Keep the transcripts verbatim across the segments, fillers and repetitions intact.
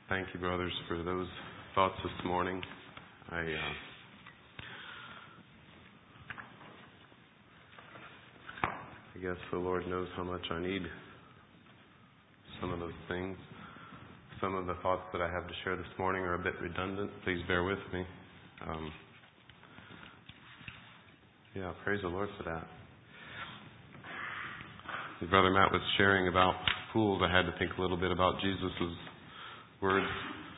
Thank you, brothers, for those thoughts this morning. I uh, I guess the Lord knows how much I need some of those things. Some of the thoughts that I have to share this morning are a bit redundant. Please bear with me. Um, yeah, praise the Lord for that. Brother Matt was sharing about fools. I had to think a little bit about Jesus' words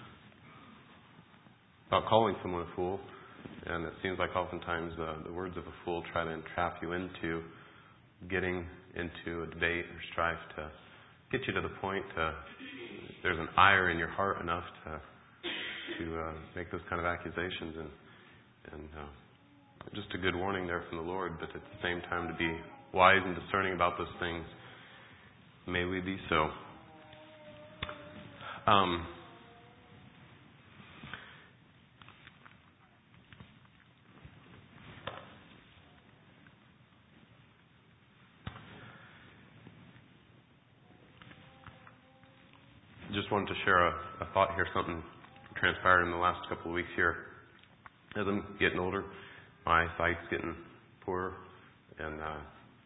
about calling someone a fool. And it seems like oftentimes uh, the words of a fool try to entrap you into getting into a debate or strife to get you to the point uh, there's an ire in your heart enough to to uh, make those kind of accusations. And, and uh, just a good warning there from the Lord, but at the same time to be wise and discerning about those things. May we be so. Um, just wanted to share a, a thought here, something transpired in the last couple of weeks here. As I'm getting older, my eyesight's getting poorer, and uh,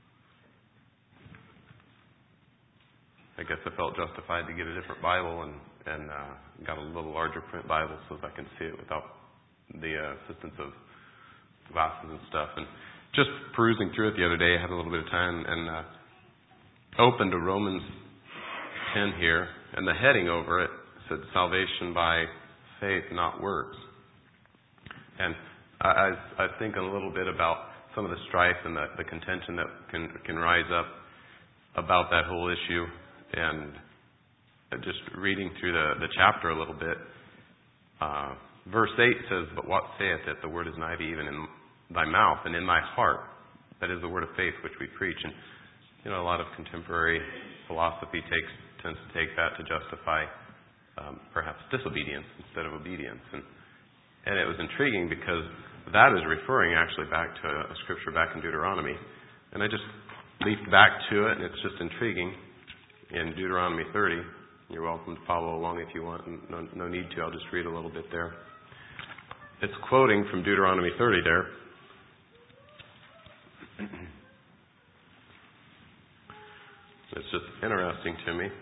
I guess I felt justified to get a different Bible and, and uh, got a little larger print Bible so that I can see it without the uh, assistance of glasses and stuff. And just perusing through it the other day, I had a little bit of time and uh, opened to Romans ten here, and the heading over it said salvation by faith, not works. And I, I, I was thinking a little bit about some of the strife and the, the contention that can can rise up about that whole issue. And just reading through the, the chapter a little bit, uh, verse eight says, "But what saith it? The word is nigh thee, even in thy mouth and in thy heart." That is the word of faith which we preach. And you know, a lot of contemporary philosophy takes tends to take that to justify um, perhaps disobedience instead of obedience. And and it was intriguing because that is referring actually back to a scripture back in Deuteronomy. And I just leafed back to it, and it's just intriguing. In Deuteronomy thirty, you're welcome to follow along if you want. No, no need to. I'll just read a little bit there. It's quoting from Deuteronomy thirty there. It's just interesting to me.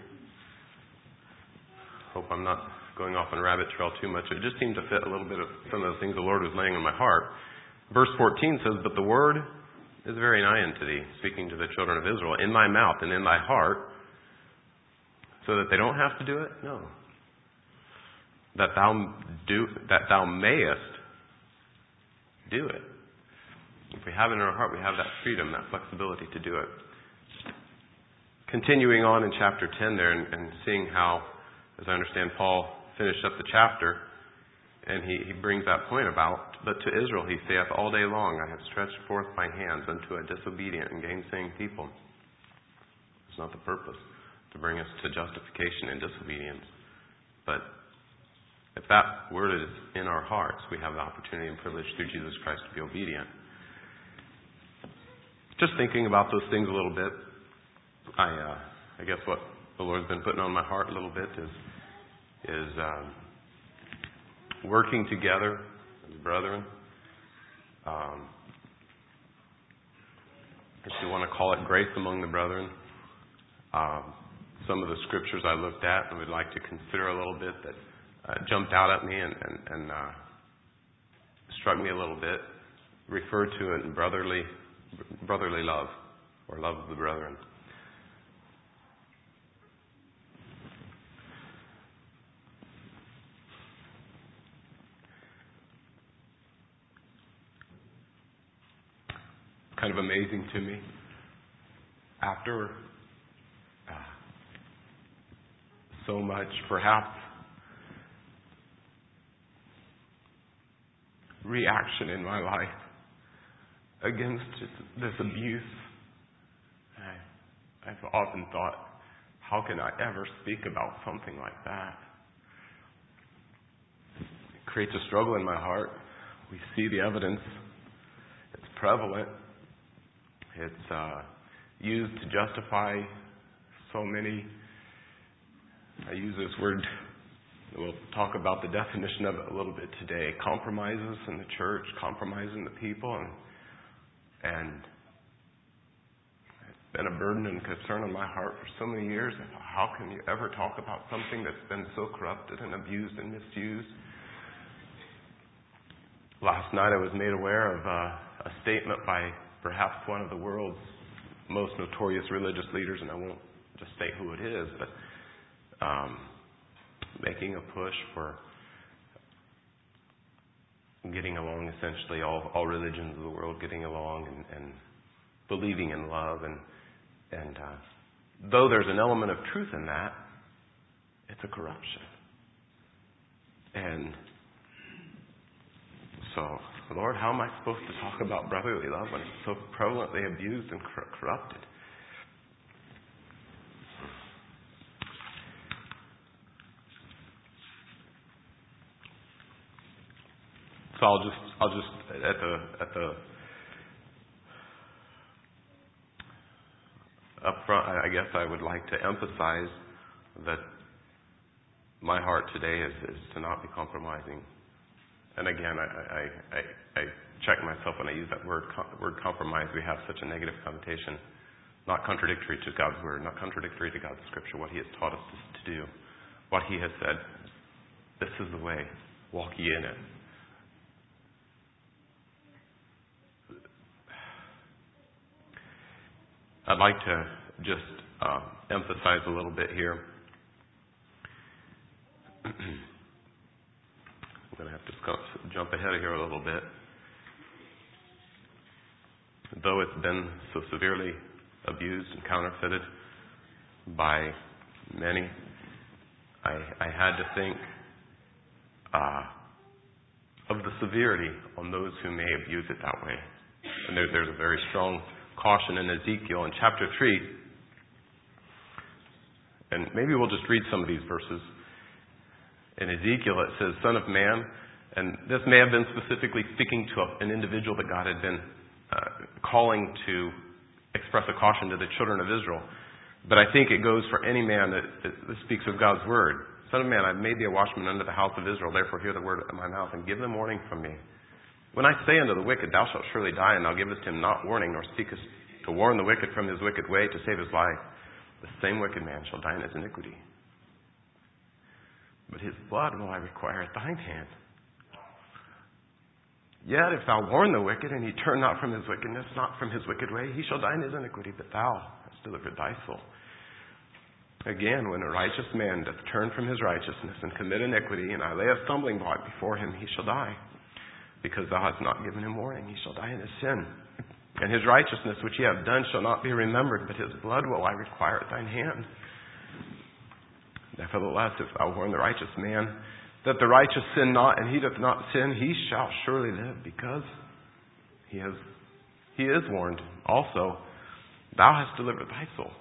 Hope I'm not going off on a rabbit trail too much. It just seemed to fit a little bit of some of the things the Lord was laying on my heart. Verse fourteen says, "But the word is very nigh unto thee," speaking to the children of Israel, "in thy mouth and in thy heart," so that they don't have to do it? No. That thou do that thou mayest do it. If we have it in our heart, we have that freedom, that flexibility to do it. Continuing on in chapter ten there and, and seeing how, as I understand, Paul finished up the chapter, and he, he brings that point about, "But to Israel he saith, all day long I have stretched forth my hands unto a disobedient and gainsaying people." It's not the purpose to bring us to justification and disobedience. But if that word is in our hearts, we have the opportunity and privilege through Jesus Christ to be obedient. Just thinking about those things a little bit, I uh, I guess what the Lord's been putting on my heart a little bit is is um, working together as brethren. Um, if you want to call it grace among the brethren. Um, some of the scriptures I looked at and would like to consider a little bit that uh, jumped out at me and, and, and uh, struck me a little bit, refer to it in brotherly brotherly love or love of the brethren. Kind of amazing to me. After uh, so much, perhaps, reaction in my life against this abuse, I, I've often thought, how can I ever speak about something like that? It creates a struggle in my heart. We see the evidence. It's prevalent. It's uh, used to justify so many, I use this word We'll talk about the definition of it a little bit today. Compromises in the church, compromising the people, and, and it's been a burden and concern on my heart for so many years. How can you ever talk about something that's been so corrupted and abused and misused? Last night I was made aware of uh, a statement by perhaps one of the world's most notorious religious leaders, and I won't just state who it is, but um, making a push for getting along, essentially all, all religions of the world getting along and, and believing in love. And, and uh, though there's an element of truth in that, it's a corruption. And so, Lord, how am I supposed to talk about brotherly love when it's so prevalently abused and cor- corrupted? So I'll just, I'll just at the at the up front, I guess I would like to emphasize that my heart today is, is to not be compromising. And again, I, I, I, I check myself when I use that word, word compromise. We have such a negative connotation, not contradictory to God's word, not contradictory to God's scripture, what He has taught us to do, what He has said. This is the way. Walk ye in it. I'd like to just uh, emphasize a little bit here. I'm going to have to jump ahead of here a little bit. Though it's been so severely abused and counterfeited by many, I, I had to think uh, of the severity on those who may abuse it that way. And there, there's a very strong caution in Ezekiel in chapter three. And maybe we'll just read some of these verses. In Ezekiel it says, Son of man, and this may have been specifically speaking to an individual that God had been uh, calling to express a caution to the children of Israel. But I think it goes for any man that, that, that speaks of God's word. Son of man, I've made thee a watchman unto the house of Israel, therefore hear the word of my mouth, and give them warning from me. When I say unto the wicked, thou shalt surely die, and thou givest him not warning, nor speakest to warn the wicked from his wicked way, to save his life, the same wicked man shall die in his iniquity. But his blood will I require at thine hand. Yet if thou warn the wicked, and he turn not from his wickedness, not from his wicked way, he shall die in his iniquity, but thou hast delivered thy soul. Again, when a righteous man doth turn from his righteousness and commit iniquity, and I lay a stumbling block before him, he shall die. Because thou hast not given him warning, he shall die in his sin. And his righteousness which he hath done shall not be remembered, but his blood will I require at thine hand. Nevertheless, if thou warn the righteous man, that the righteous sin not, and he doth not sin, he shall surely live, because he has he is warned. Also, thou hast delivered thy soul.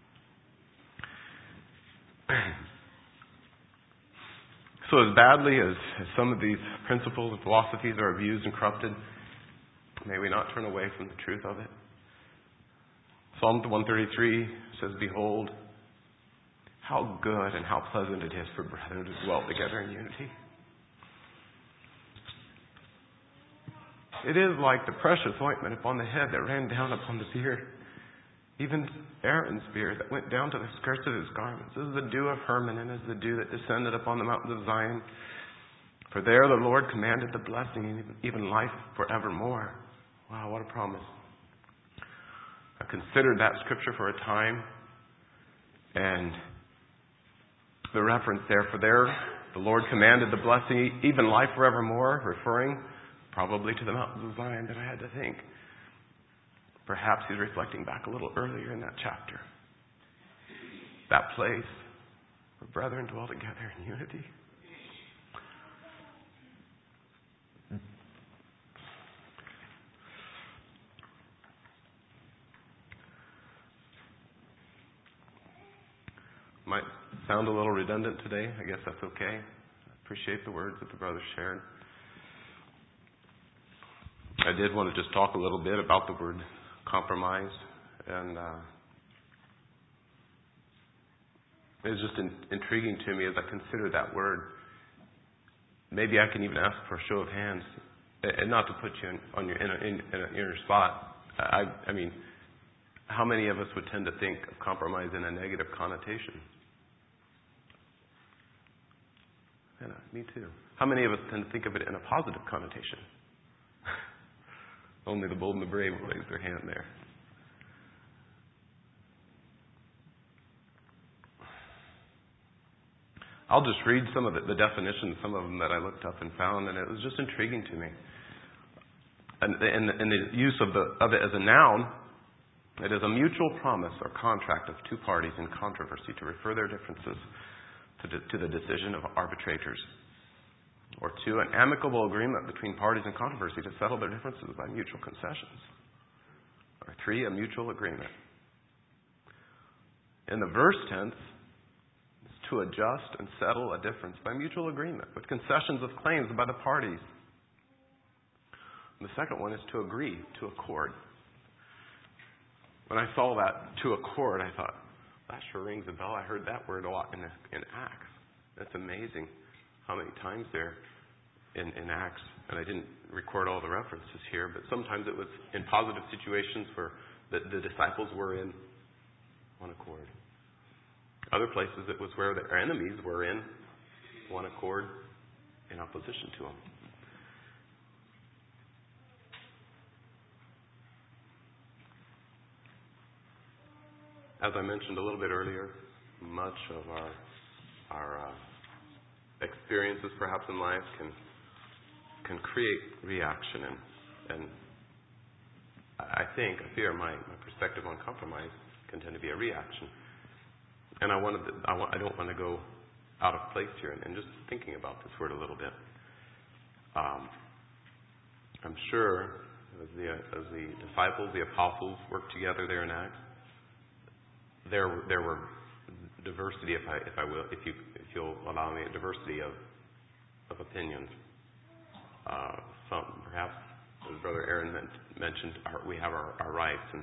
So as badly as, as some of these principles and philosophies are abused and corrupted, may we not turn away from the truth of it. Psalm one thirty-three says, Behold, how good and how pleasant it is for brethren to dwell together in unity. It is like the precious ointment upon the head that ran down upon the beard, even Aaron's beard that went down to the skirts of his garments. This is the dew of Hermon, and is the dew that descended upon the mountains of Zion. For there the Lord commanded the blessing, even life forevermore. Wow, what a promise. I considered that scripture for a time, and the reference there, for there the Lord commanded the blessing, even life forevermore, referring probably to the mountains of Zion, that I had to think. Perhaps he's reflecting back a little earlier in that chapter. That place where brethren dwell together in unity. Might sound a little redundant today. I guess that's okay. I appreciate the words that the brothers shared. I did want to just talk a little bit about the word compromise. And uh, It's just in, intriguing to me as I consider that word. Maybe I can even ask for a show of hands, and not to put you in, on your in, a, in, in an inner spot. I, I mean, how many of us would tend to think of compromise in a negative connotation? Yeah, me too. How many of us tend to think of it in a positive connotation? Only the bold and the brave will raise their hand there. I'll just read some of the, the definitions, some of them that I looked up and found, and it was just intriguing to me. And, and, and the use of, the, of it as a noun, it is a mutual promise or contract of two parties in controversy to refer their differences to, de, to the decision of arbitrators. Or two, an amicable agreement between parties in controversy to settle their differences by mutual concessions. Or three, a mutual agreement. In the verse tense, to adjust and settle a difference by mutual agreement with concessions of claims by the parties. And the second one is to agree, to accord. When I saw that, to accord, I thought, that sure rings a bell. I heard that word a lot in, in Acts. That's amazing how many times there in, in Acts, and I didn't record all the references here, but sometimes it was in positive situations where the, the disciples were in one accord. Other places it was where their enemies were in one accord in opposition to them. As I mentioned a little bit earlier, much of our our uh, experiences perhaps in life can can create reaction, and and I think, I fear my, my perspective on compromise can tend to be a reaction. And I wanted to, I, want, I don't want to go out of place here, and, and just thinking about this word a little bit. Um, I'm sure as the as the disciples, the apostles worked together there in Acts, there there were diversity, if I if I will, if you if you'll allow me, a diversity of of opinions. Uh, some perhaps, as Brother Aaron mentioned, our, we have our, our rights, and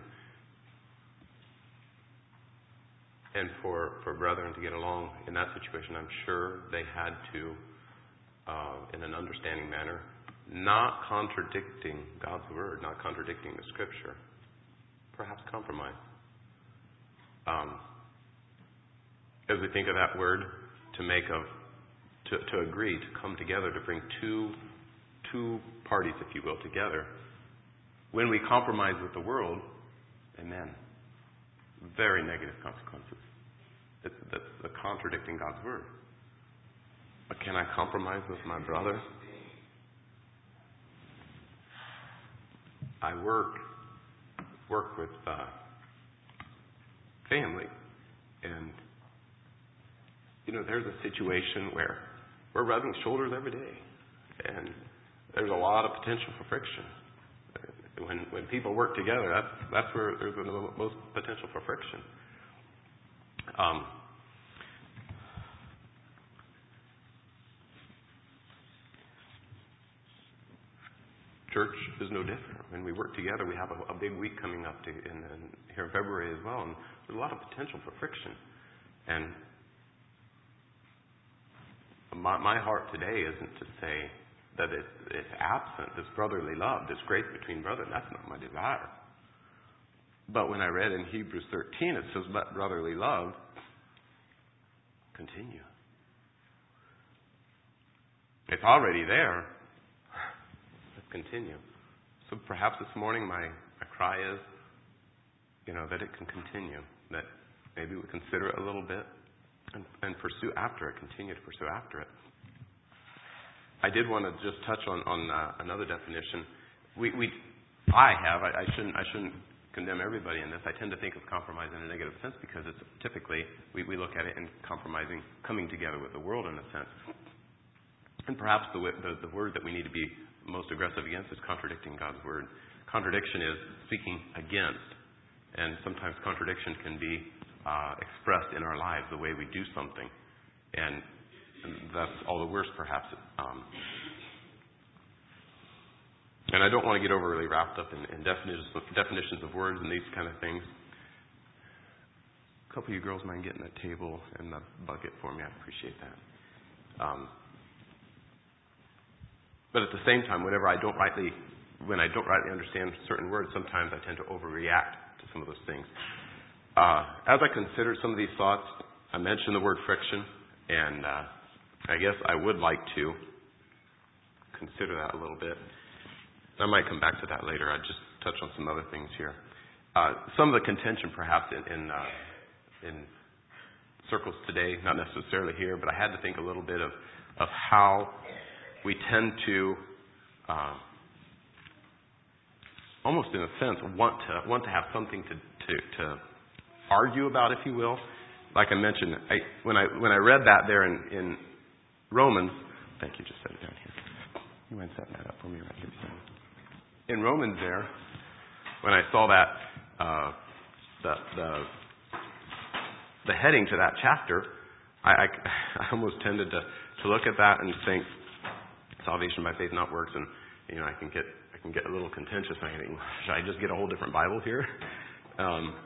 and for for brethren to get along in that situation, I'm sure they had to, uh, in an understanding manner, not contradicting God's word, not contradicting the Scripture, perhaps compromise. Um, as we think of that word, to make of, to, to agree, to come together, to bring two two parties, if you will, together. When we compromise with the world, amen, very negative consequences. It's, that's the contradicting God's word. But can I compromise with my brother? I work work with uh, family, and you know, there's a situation where we're rubbing shoulders every day, and there's a lot of potential for friction. When when people work together, that's that's where there's the most potential for friction. Um, church is no different. When we work together, we have a, a big week coming up to, in, in, here in February as well, and there's a lot of potential for friction. And my, my heart today isn't to say that it, it's absent, this brotherly love, this grace between brothers. That's not my desire. But when I read in Hebrews thirteen, it says, let brotherly love continue. It's already there. Let's continue. So perhaps this morning my, my cry is, you know, that it can continue, that maybe we consider it a little bit and, and pursue after it, continue to pursue after it. I did want to just touch on, on uh, another definition. We, we, I have, I, I shouldn't, I shouldn't condemn everybody in this. I tend to think of compromise in a negative sense because it's typically, we, we look at it in compromising, coming together with the world in a sense. And perhaps the, the, the word that we need to be most aggressive against is contradicting God's word. Contradiction is speaking against. And sometimes contradiction can be uh, expressed in our lives, the way we do something. And that's all the worse, perhaps. Um, and I don't want to get overly wrapped up in, in definitions, definitions of words and these kind of things. a couple of you girls mind getting that table and the bucket for me? I'd appreciate that. Um, but at the same time, whenever I don't rightly, when I don't rightly understand certain words, sometimes I tend to overreact to some of those things. Uh, as I considered some of these thoughts, I mentioned the word friction, and uh, I guess I would like to consider that a little bit. I might come back to that later. I'd just touch on some other things here. Uh, some of the contention, perhaps, in in, uh, in circles today, not necessarily here, but I had to think a little bit of, of how we tend to, uh, almost in a sense, want to want to have something to, to, to argue about, if you will. Like I mentioned, I, when I when I read that there in, in Romans, thank you, just set it down here. You mind setting that up for me right here? In Romans there, when I saw that, uh, the, the the heading to that chapter, I, I, I almost tended to, to look at that and think, salvation by faith, not works, and you know I can get I can get a little contentious. I think, should I just get a whole different Bible here? Um,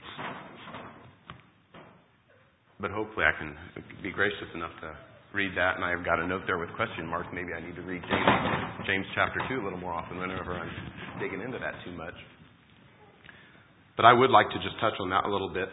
but hopefully I can be gracious enough to read that, and I've got a note there with question marks. Maybe I need to read James, James chapter two a little more often whenever I'm digging into that too much. But I would like to just touch on that a little bit.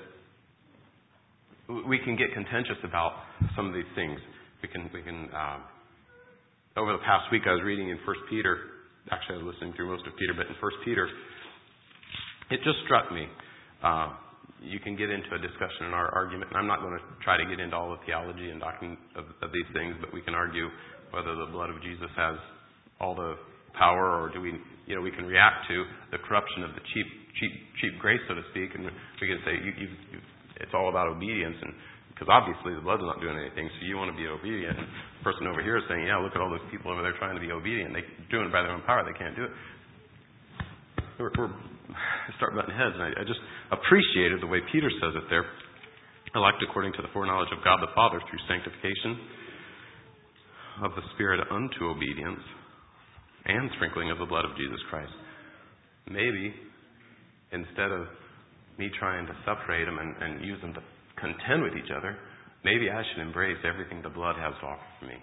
We can get contentious about some of these things. We can, we can. Uh, over the past week, I was reading in First Peter. Actually, I was listening through most of Peter, but in First Peter, it just struck me. Uh, you can get into a discussion in our argument, and I'm not going to try to get into all the theology and doctrine of, of these things, but we can argue whether the blood of Jesus has all the power, or do we, you know, we can react to the corruption of the cheap, cheap, cheap grace, so to speak, and we can say you, you, you, it's all about obedience, and because obviously the blood's not doing anything, so you want to be obedient. And the person over here is saying, yeah, look at all those people over there trying to be obedient. They're doing it by their own power. They can't do it. We're, we're start butting heads, and I, I just appreciated the way Peter says it there. Elect according to the foreknowledge of God the Father through sanctification of the Spirit unto obedience and sprinkling of the blood of Jesus Christ. Maybe instead of me trying to separate them and, and use them to contend with each other, maybe I should embrace everything the blood has to offer for me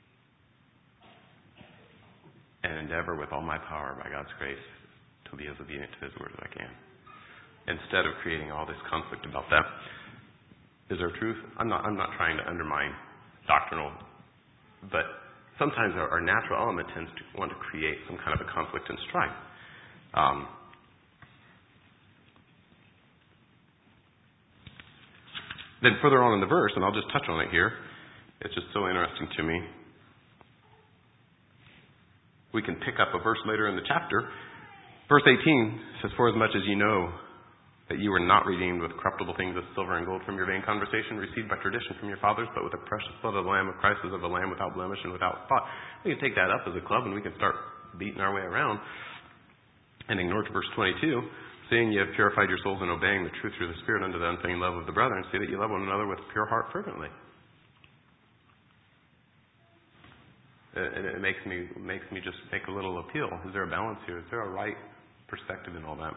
and endeavor with all my power by God's grace to be as obedient to His word as I can, instead of creating all this conflict about that. Is there truth? I'm not I'm not trying to undermine doctrinal, but sometimes our, our natural element tends to want to create some kind of a conflict and strife. Um, Then further on in the verse, and I'll just touch on it here, it's just so interesting to me. We can pick up a verse later in the chapter. Verse eighteen says, for as much as you know that you were not redeemed with corruptible things as silver and gold from your vain conversation received by tradition from your fathers, but with the precious blood of the Lamb of Christ as of a lamb without blemish and without spot. We can take that up as a club and we can start beating our way around and ignore to verse twenty-two. Seeing you have purified your souls in obeying the truth through the Spirit unto the unfeigned love of the brethren, see that you love one another with a pure heart fervently. And it makes me makes me just make a little appeal. Is there a balance here? Is there a right perspective in all that?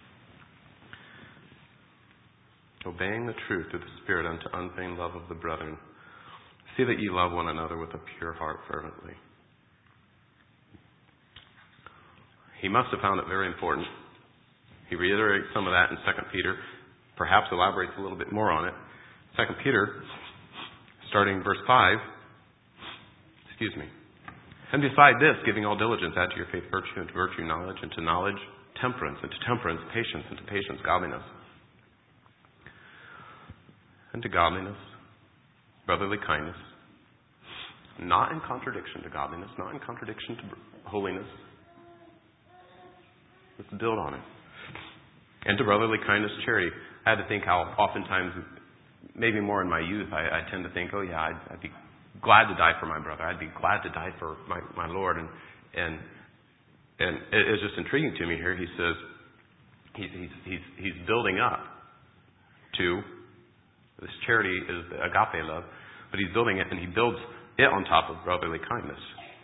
Obeying the truth through the Spirit unto unfeigned love of the brethren, see that you love one another with a pure heart fervently. He must have found it very important. He reiterates some of that in Second Peter, perhaps elaborates a little bit more on it. Second Peter, starting verse five, excuse me. And beside this, giving all diligence, add to your faith virtue, and to virtue knowledge, and to knowledge temperance, and to temperance patience, and to patience godliness. And to godliness, brotherly kindness, not in contradiction to godliness, not in contradiction to holiness. Let's build on it. And to brotherly kindness, charity. I had to think how oftentimes, maybe more in my youth, I, I tend to think, oh yeah, I'd, I'd be glad to die for my brother. I'd be glad to die for my, my Lord. And and and it's just intriguing to me here. He says he's he's he's he's building up to this charity is the agape love, but he's building it, and he builds it on top of brotherly kindness.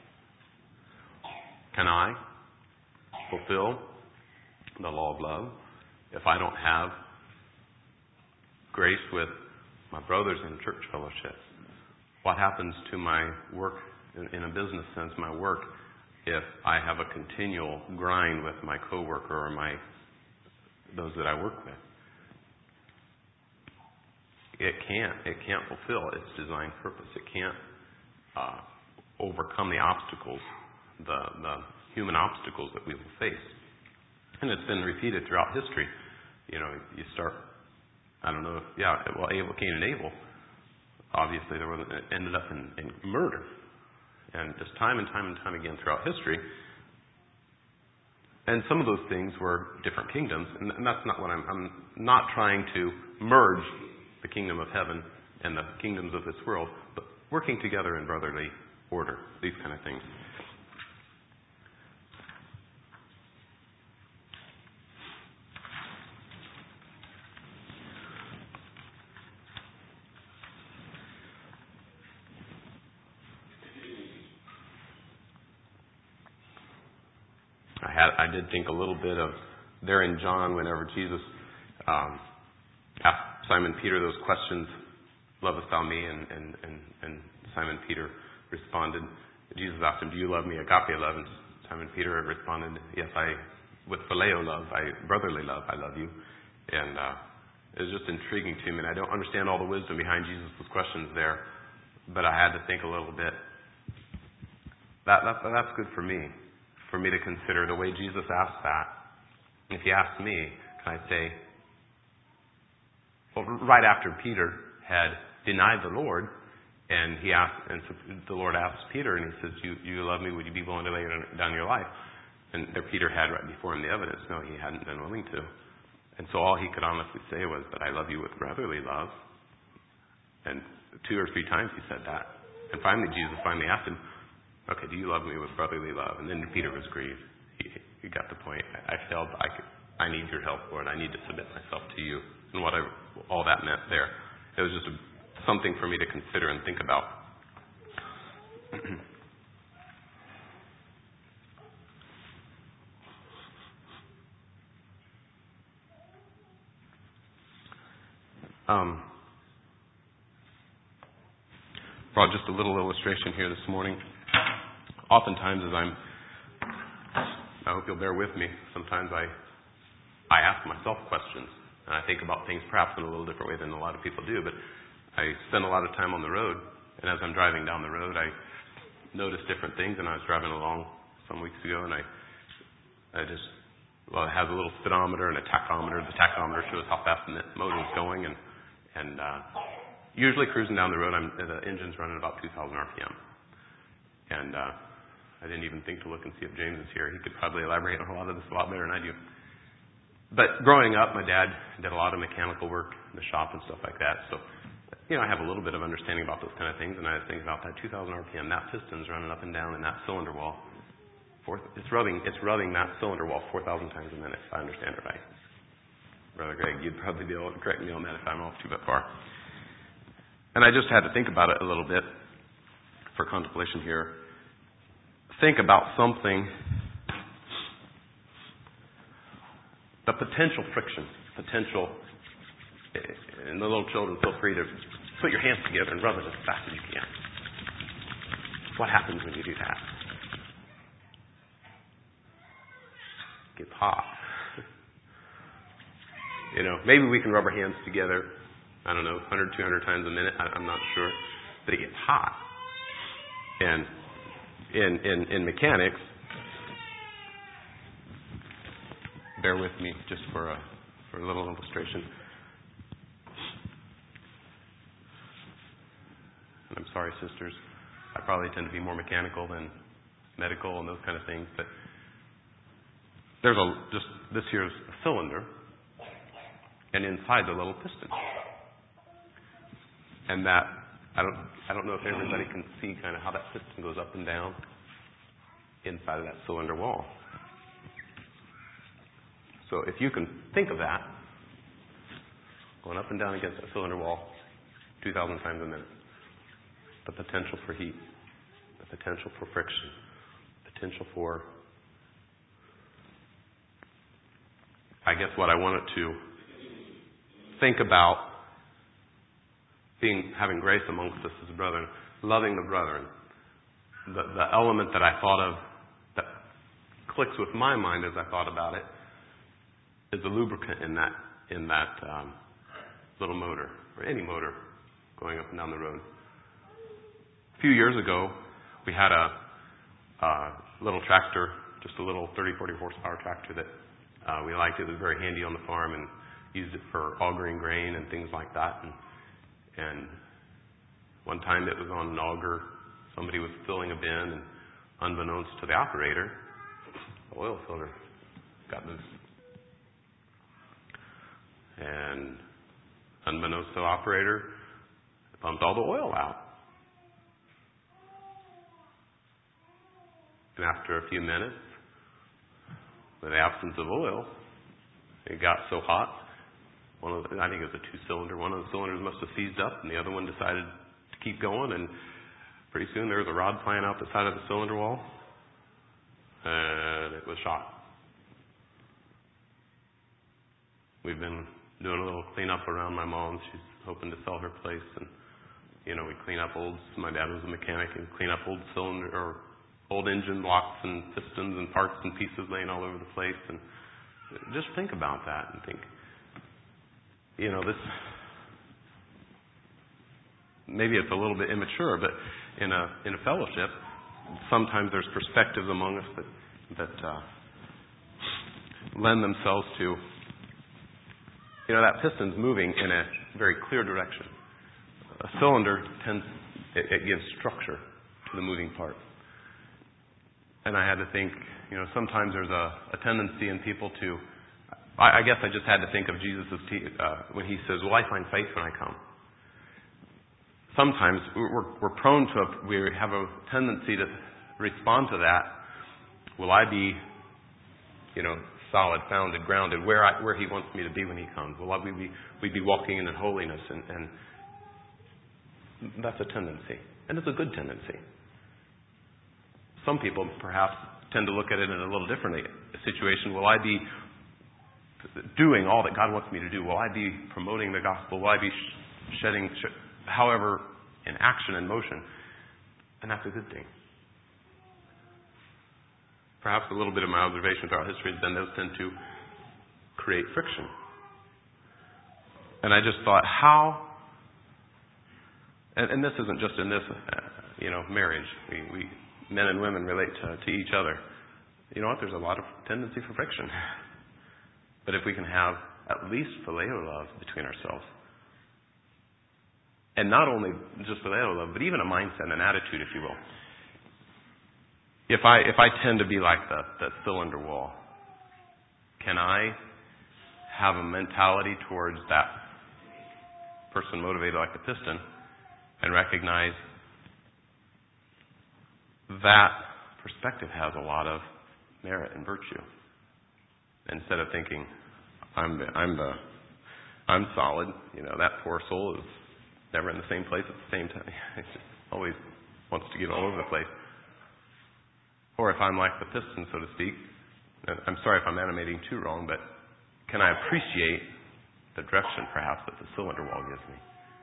Can I fulfill the law of love if I don't have grace with my brothers in church fellowship? What happens to my work in, in a business sense, my work, if I have a continual grind with my coworker or my those that I work with? It can't. It can't fulfill its design purpose. It can't uh, overcome the obstacles, the, the human obstacles that we will face. And it's been repeated throughout history. You know, you start, I don't know if, yeah, well, Abel, Cain and Abel, obviously there was, it ended up in, in murder. And just time and time and time again throughout history. And some of those things were different kingdoms. And, and that's not what I'm, I'm not trying to merge the kingdom of heaven and the kingdoms of this world, but working together in brotherly order, these kind of things. I had, I did think a little bit of there in John whenever Jesus um, asked Simon Peter those questions, lovest thou me? And, and, and, and Simon Peter responded, Jesus asked him, do you love me? Agape love. And Simon Peter responded, yes, I, with phileo love, I, brotherly love, I love you. And uh, it was just intriguing to me. And I don't understand all the wisdom behind Jesus' questions there, but I had to think a little bit. That, that That's good for me, for me to consider the way Jesus asked that. If he asked me, can I say, well, right after Peter had denied the Lord, and he asked, and so the Lord asked Peter, and he says, "You, you love me? Would you be willing to lay down your life?" And there Peter had right before him the evidence. No, he hadn't been willing to. And so all he could honestly say was that I love you with brotherly love. And two or three times he said that. And finally, Jesus finally asked him, "Okay, do you love me with brotherly love?" And then Peter was grieved. He, he got the point. I, I failed. I could, I need your help, Lord. I need to submit myself to you. And what I, all that meant there. It was just a, something for me to consider and think about. um, brought just a little illustration here this morning. Oftentimes as I'm, I hope you'll bear with me, sometimes I, I ask myself questions. And I think about things perhaps in a little different way than a lot of people do, but I spend a lot of time on the road, and as I'm driving down the road, I notice different things, and I was driving along some weeks ago, and I I just, well, it has a little speedometer and a tachometer. The tachometer shows how fast the motor is going, and, and uh, usually cruising down the road, I'm, the engine's running about two thousand R P M. And uh, I didn't even think to look and see if James is here. He could probably elaborate on a lot of this a lot better than I do. But growing up, my dad did a lot of mechanical work in the shop and stuff like that. So, you know, I have a little bit of understanding about those kind of things. And I was thinking about that two thousand R P M, that piston's running up and down in that cylinder wall. Four, it's rubbing it's rubbing that cylinder wall four thousand times a minute, if I understand it right. Brother Greg, you'd probably be able to correct me on that if I'm off too far. And I just had to think about it a little bit for contemplation here. Think about something. The potential friction, potential, and the little children, feel free to put your hands together and rub it as fast as you can. What happens when you do that? It gets hot. You know, maybe we can rub our hands together, I don't know, one hundred, two hundred times a minute, I, I'm not sure, but it gets hot. And in, in, in mechanics, bear with me just for a, for a little illustration. And I'm sorry, sisters. I probably tend to be more mechanical than medical and those kind of things. But there's a just this here's a cylinder, and inside the little piston. And that I don't I don't know if everybody can see kind of how that piston goes up and down inside of that cylinder wall. So if you can think of that, going up and down against that cylinder wall two thousand times a minute, the potential for heat, the potential for friction, potential for, I guess what I wanted to think about being having grace amongst us as brethren, loving the brethren. The, the element that I thought of that clicks with my mind as I thought about it is the lubricant in that in that um, little motor, or any motor going up and down the road. A few years ago, we had a, a little tractor, just a little thirty, forty horsepower tractor that uh, we liked. It was very handy on the farm and used it for augering grain and things like that. And, and one time it was on an auger. Somebody was filling a bin, and unbeknownst to the operator, the oil filter got loose. And unbeknownst to the operator, it pumped all the oil out. And after a few minutes, with the absence of oil, it got so hot, one of the, I think it was a two-cylinder, one of the cylinders must have seized up, and the other one decided to keep going, and pretty soon there was a rod flying out the side of the cylinder wall, and it was shot. We've been doing a little cleanup around my mom's. She's hoping to sell her place, and you know, we clean up old. My dad was a mechanic, and clean up old cylinder or old engine blocks and pistons and parts and pieces laying all over the place. And just think about that and think, you know, this. Maybe it's a little bit immature, but in a in a fellowship, sometimes there's perspectives among us that that uh, lend themselves to, you know, that piston's moving in a very clear direction. A cylinder tends it, it gives structure to the moving part. And I had to think, you know, sometimes there's a, a tendency in people to. I, I guess I just had to think of Jesus' uh, when he says, "Will I find faith when I come?" Sometimes we're, we're prone to, a, we have a tendency to respond to that. Will I be, you know, solid, founded, grounded, where I, where He wants me to be when He comes? Will I be, we be walking in holiness? And, and that's a tendency, and it's a good tendency. Some people perhaps tend to look at it in a little different situation. Will I be doing all that God wants me to do? Will I be promoting the gospel? Will I be shedding, however, in action and motion? And that's a good thing. Perhaps a little bit of my observation throughout history has been those tend to create friction. And I just thought, how, and, and this isn't just in this, uh, you know, marriage. We, we men and women relate to, to each other. You know what? There's a lot of tendency for friction. But if we can have at least phileo love between ourselves, and not only just phileo love, but even a mindset, an attitude, if you will. If I if I tend to be like the, the cylinder wall, can I have a mentality towards that person motivated like the piston and recognize that perspective has a lot of merit and virtue? Instead of thinking, I'm the, I'm the I'm solid, you know, that poor soul is never in the same place at the same time. It just always wants to get all over the place. Or if I'm like the piston, so to speak, I'm sorry if I'm animating too wrong, but can I appreciate the direction perhaps that the cylinder wall gives me?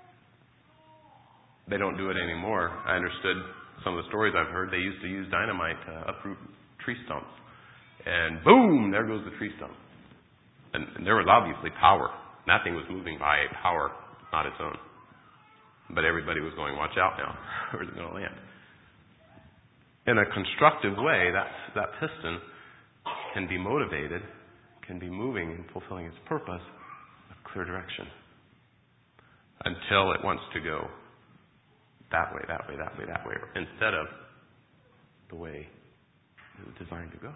They don't do it anymore. I understood some of the stories I've heard. They used to use dynamite to uproot tree stumps. And boom, there goes the tree stump. And, and there was obviously power. That thing was moving by a power, not its own. But everybody was going, watch out now. Where's it going to land? In a constructive way, that, that piston can be motivated, can be moving and fulfilling its purpose with clear direction. Until it wants to go that way, that way, that way, that way, instead of the way it was designed to go.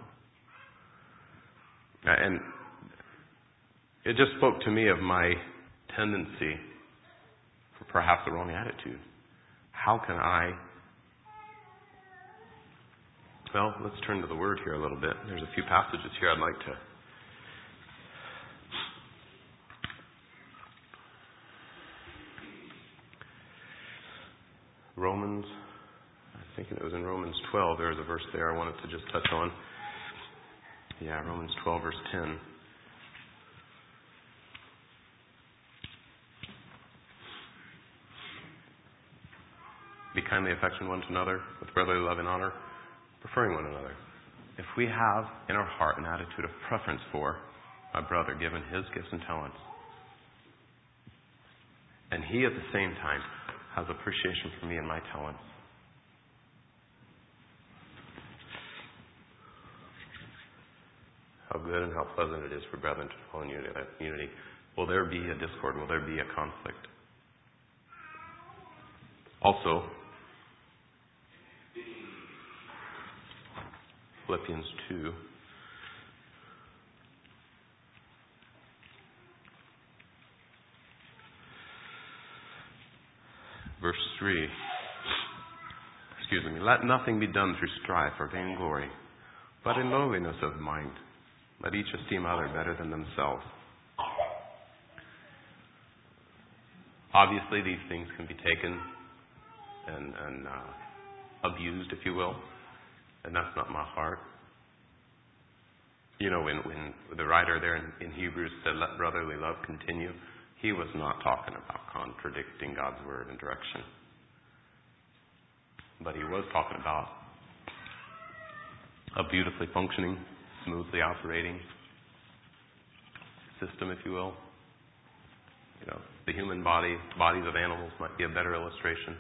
And it just spoke to me of my tendency for perhaps the wrong attitude. How can I... Well, let's turn to the Word here a little bit. There's a few passages here I'd like to... Romans, I was thinking it was in Romans twelve. There's a verse there I wanted to just touch on. Yeah, Romans twelve, verse ten. be kindly affectionate one to another, with brotherly love and honor, preferring one another. If we have in our heart an attitude of preference for my brother, given his gifts and talents, and he at the same time has appreciation for me and my talents, how good and how pleasant it is for brethren to dwell in unity. Will there be a discord? Will there be a conflict? Also, Philippians two. Verse three. Excuse me. Let nothing be done through strife or vainglory, but in lowliness of mind. Let each esteem other better than themselves. Obviously, these things can be taken and, and uh, abused, if you will. And that's not my heart. You know, when, when the writer there in, in Hebrews said, let brotherly love continue, he was not talking about contradicting God's word and direction. But he was talking about a beautifully functioning, smoothly operating system, if you will. You know, the human body, bodies of animals might be a better illustration.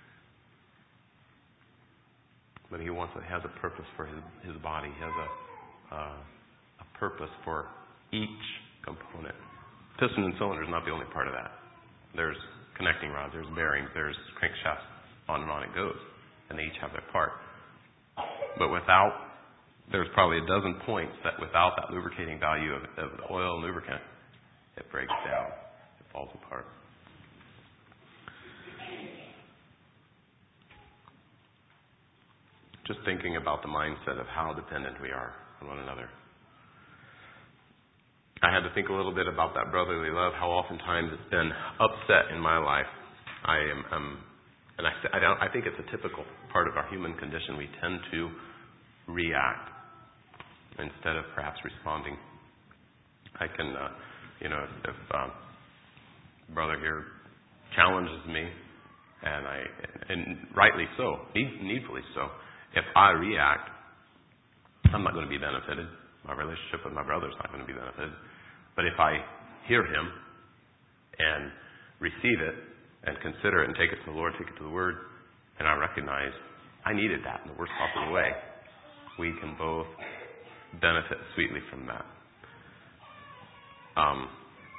But he wants, he has a purpose for his, his body. He has a, uh, a purpose for each component. Piston and cylinder is not the only part of that. There's connecting rods, there's bearings, there's crankshafts, on and on it goes. And they each have their part. But without, there's probably a dozen points that without that lubricating value of, of the oil and lubricant, it breaks down. It falls apart. Just thinking about the mindset of how dependent we are on one another. I had to think a little bit about that brotherly love, how oftentimes it's been upset in my life. I am, um, and I, I, don't, I think it's a typical part of our human condition. We tend to react instead of perhaps responding. I can, uh, you know, if, if um, brother here challenges me, and I, and rightly so, need, needfully so, if I react, I'm not going to be benefited. My relationship with my brother is not going to be benefited. But if I hear him and receive it and consider it and take it to the Lord, take it to the Word, and I recognize I needed that in the worst possible way, we can both benefit sweetly from that. Um,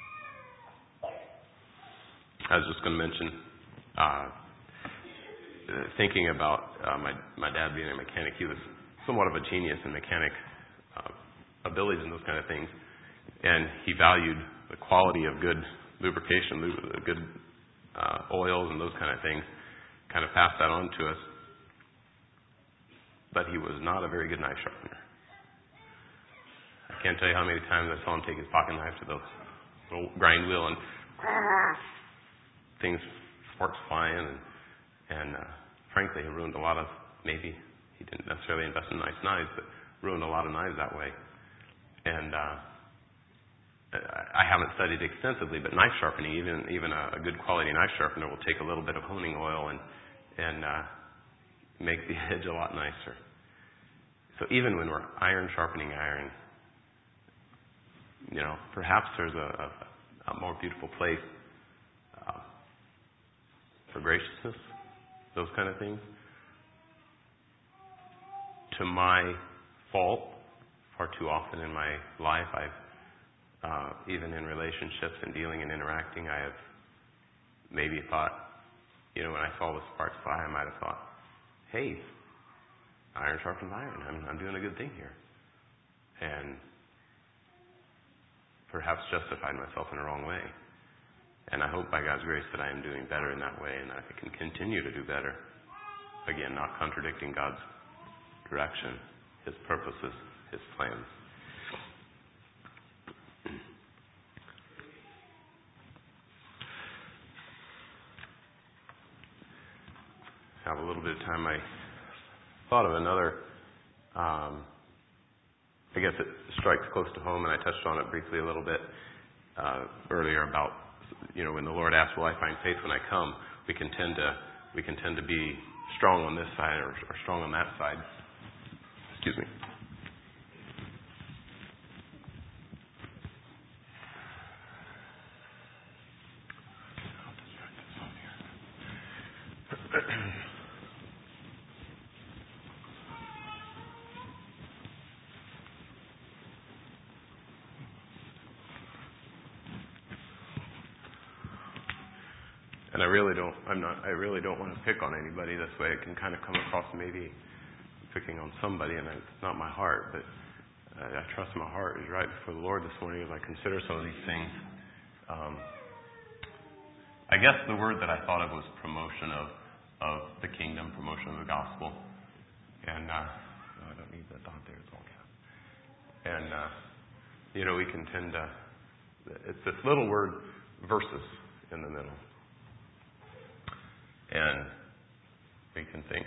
I was just going to mention, uh, thinking about uh, my my dad being a mechanic, he was somewhat of a genius in mechanic uh, abilities and those kind of things, and he valued the quality of good lubrication, good uh, oils and those kind of things, kind of passed that on to us. But he was not a very good knife sharpener. I can't tell you how many times I saw him take his pocket knife to the little grind wheel and things, sparks flying, and, and uh, frankly, he ruined a lot of, maybe he didn't necessarily invest in nice knives, but ruined a lot of knives that way. And uh, I haven't studied extensively, but knife sharpening, even even a, a good quality knife sharpener will take a little bit of honing oil and and uh, make the edge a lot nicer. So even when we're iron sharpening iron, you know, perhaps there's a, a, a more beautiful place uh, for graciousness, those kind of things. To my fault, far too often in my life, I've, uh, even in relationships and dealing and interacting, I have maybe thought, you know, when I saw the sparks fly, I might have thought, hey, iron sharpens iron. I'm, I'm doing a good thing here. And perhaps justified myself in a wrong way. And I hope by God's grace that I am doing better in that way and that I can continue to do better. Again, not contradicting God's direction, His purposes, His plans. Have a little bit of time. I thought of another, um, I guess it strikes close to home, and I touched on it briefly a little bit uh, earlier about, you know, when the Lord asks, will I find faith when I come? We can tend to we can tend to be strong on this side or, or strong on that side. Excuse me. And I really don't, I'm not, I really don't want to pick on anybody. This way it can kind of come across maybe picking on somebody, and it's not my heart, but I, I trust my heart is right before the Lord this morning as I consider some of these things. Um, I guess the word that I thought of was promotion of, of the kingdom, promotion of the gospel. And, uh, no, I don't need that dot there, it's all caps. And, uh, you know, we can tend to, it's this little word, versus, in the middle. And we can think,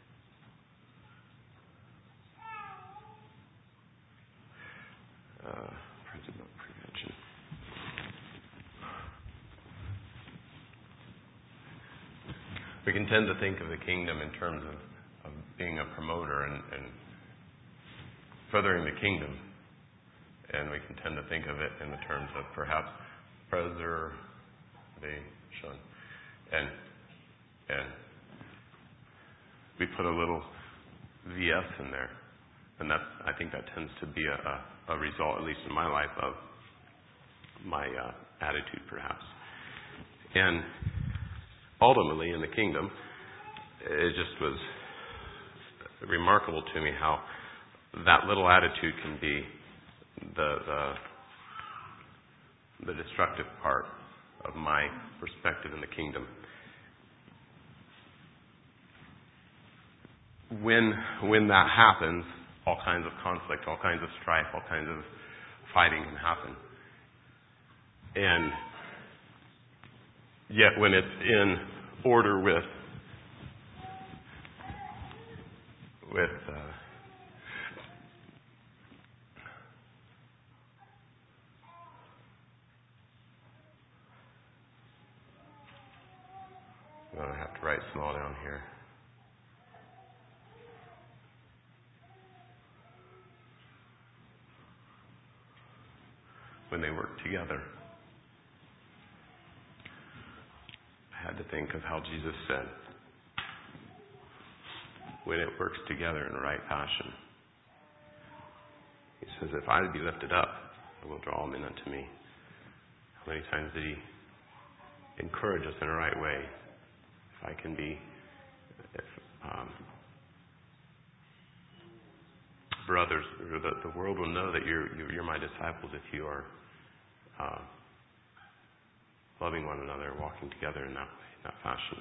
uh, present, not prevention. We can tend to think of the kingdom in terms of, of being a promoter and, and furthering the kingdom. And we can tend to think of it in the terms of perhaps preservation. And And we put a little V S in there. And that, I think that tends to be a, a, a result, at least in my life, of my uh, attitude, perhaps. And ultimately, in the kingdom, it just was remarkable to me how that little attitude can be the, the, the destructive part of my perspective in the kingdom. When when that happens, all kinds of conflict, all kinds of strife, all kinds of fighting can happen. And yet when it's in order with with uh, well, I have to write small down here. When they work together. I had to think of how Jesus said, when it works together in the right fashion. He says, if I be lifted up, I will draw men unto me. How many times did he encourage us in the right way? If I can be, if, um, brothers, the, the world will know that you're, you're my disciples if you are Uh, loving one another, walking together in that way, in that fashion.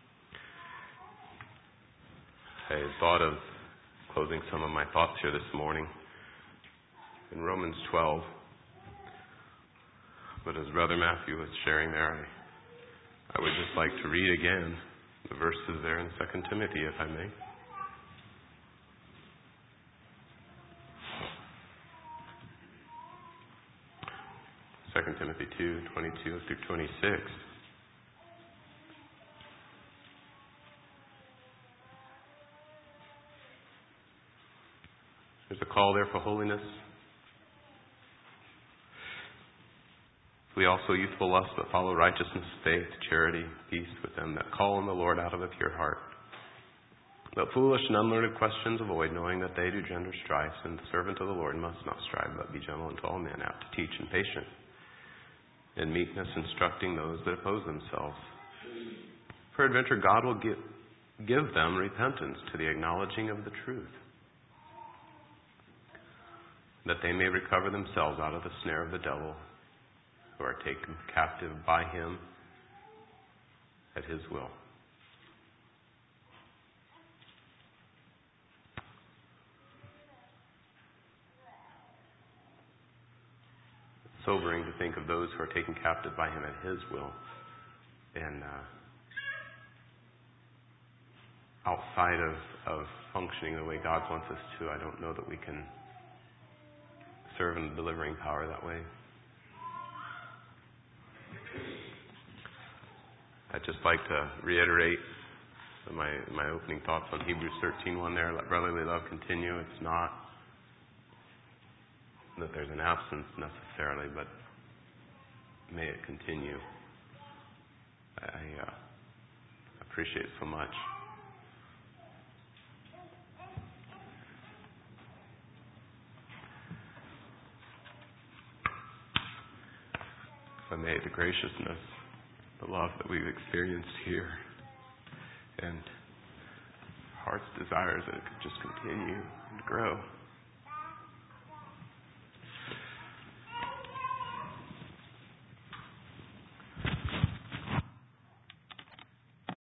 I thought of closing some of my thoughts here this morning in Romans twelve. But as Brother Matthew was sharing there, I, I would just like to read again the verses there in Second Timothy, if I may. Second Timothy two, twenty-two through twenty-six. There's a call there for holiness. We also youthful lust that follow righteousness, faith, charity, peace with them that call on the Lord out of a pure heart. But foolish and unlearned questions avoid, knowing that they do gender strife, and the servant of the Lord must not strive, but be gentle unto all men, apt to teach and patient. In meekness instructing those that oppose themselves. Peradventure God will give, give them repentance to the acknowledging of the truth, that they may recover themselves out of the snare of the devil, who are taken captive by him at his will. Sobering to think of those who are taken captive by him at his will, and uh, outside of, of functioning the way God wants us to, I don't know that we can serve in the delivering power that way. I'd just like to reiterate So my, my opening thoughts on Hebrews thirteen one there, let brotherly love continue. It's not that there's an absence necessarily, but may it continue. I uh, appreciate so much. If I may, the graciousness, the love that we've experienced here, and heart's desires that it could just continue and grow.